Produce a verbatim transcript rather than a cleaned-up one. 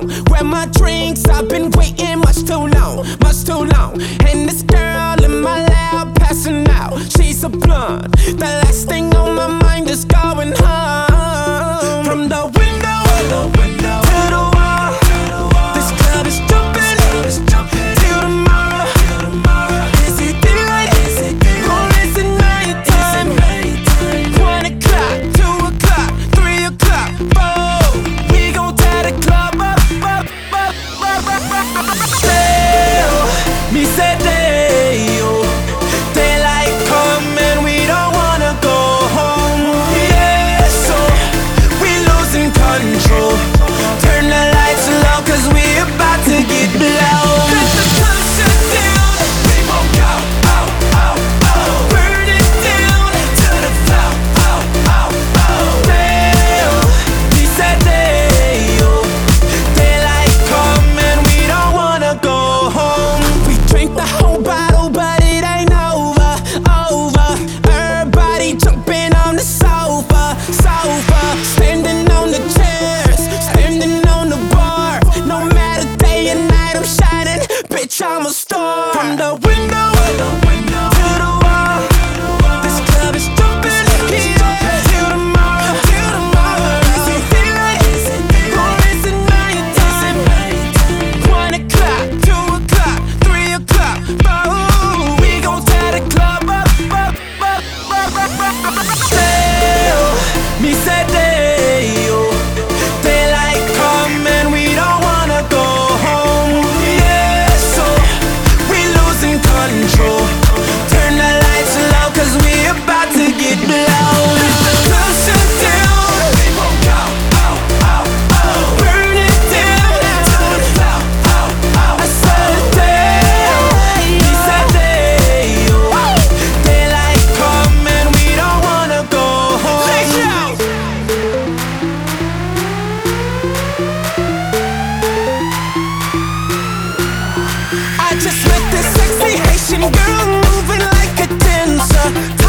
on. Grab my drinks, I've been waiting much too long, much too long. And this girl in my lap passing out, she's a blunt. The last thing on my mind is going home. From the window, the window to the wall, this club is jumping, till tomorrow. Is it daylight? Or is it nighttime? One o'clock, two o'clock, three o'clock, four. We gon' tear the club up, up, up, up, up, up, up. Dale, me say Dale, daylight come and we don't wanna go home. Yeah, so we losing control. Turn the lights low 'cause we about to get blown. Let the sun shut down, we won't go, oh, oh, oh. Burn it down to the floor, oh, oh, oh. Dale, we said Dale, daylight come and we don't wanna go home. We drank the whole bottle but it ain't over, over. Everybody jumping on the sofa, sofa. Standing on the chairs, standing on the bar. No matter day and night I'm shining, bitch I'm a star. From the window, to the wall, this club is jumping, yeah, till tomorrow, till tomorrow. Is it daylight, or is it nighttime? One o'clock, two o'clock, three o'clock, four. We gon' tear the club up, up, up, up, up, up, up. Dale, me say Dale, daylight come and we don't wanna go home. Yeah, so we losing control. Turn the lights low 'cause we about to get blown. Let the sun shut down, we won't go, oh, oh, oh. Burn it down to the floor, oh, oh, I said Dale, we said Dale, daylight come and we don't wanna go home. Let's go. I just met this sexy Haitian girl moving like a dancer.